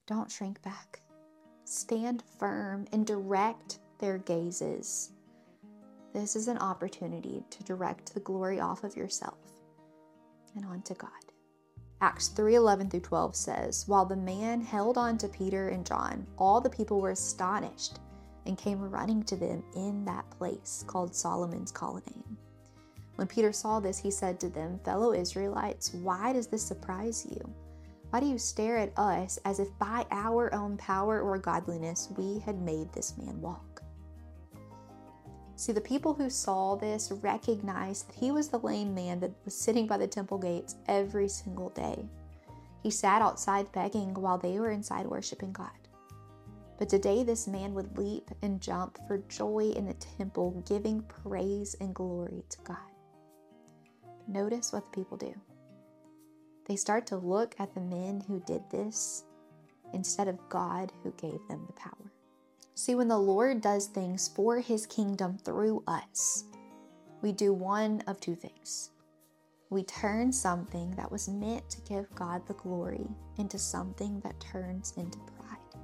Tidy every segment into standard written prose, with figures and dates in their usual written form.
Don't shrink back. Stand firm and direct their gazes. This is an opportunity to direct the glory off of yourself and onto God. Acts 3:11-12 says, "While the man held on to Peter and John, all the people were astonished and came running to them in that place called Solomon's Colonnade. When Peter saw this, he said to them, 'Fellow Israelites, why does this surprise you? Why do you stare at us as if by our own power or godliness we had made this man walk?'" See, the people who saw this recognized that he was the lame man that was sitting by the temple gates every single day. He sat outside begging while they were inside worshiping God. But today this man would leap and jump for joy in the temple, giving praise and glory to God. Notice what the people do. They start to look at the men who did this instead of God who gave them the power. See, when the Lord does things for his kingdom through us, we do one of two things. We turn something that was meant to give God the glory into something that turns into pride.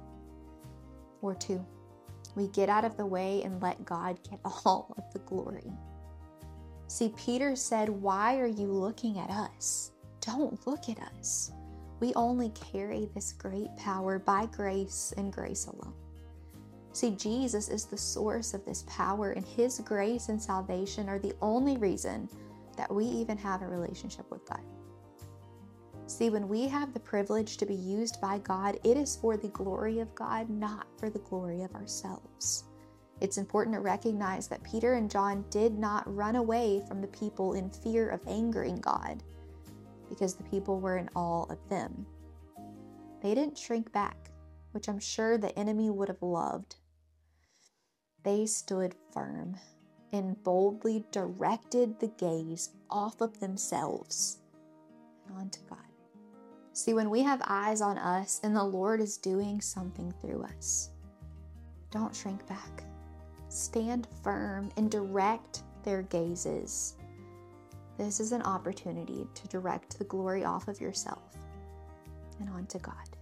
Or two, we get out of the way and let God get all of the glory. See, Peter said, "Why are you looking at us? Don't look at us. We only carry this great power by grace and grace alone." See, Jesus is the source of this power, and his grace and salvation are the only reason that we even have a relationship with God. See, when we have the privilege to be used by God, it is for the glory of God, not for the glory of ourselves. It's important to recognize that Peter and John did not run away from the people in fear of angering God, because the people were in awe of them. They didn't shrink back, which I'm sure the enemy would have loved. They stood firm and boldly directed the gaze off of themselves and onto God. See, when we have eyes on us and the Lord is doing something through us, don't shrink back. Stand firm and direct their gazes. This is an opportunity to direct the glory off of yourself and onto God.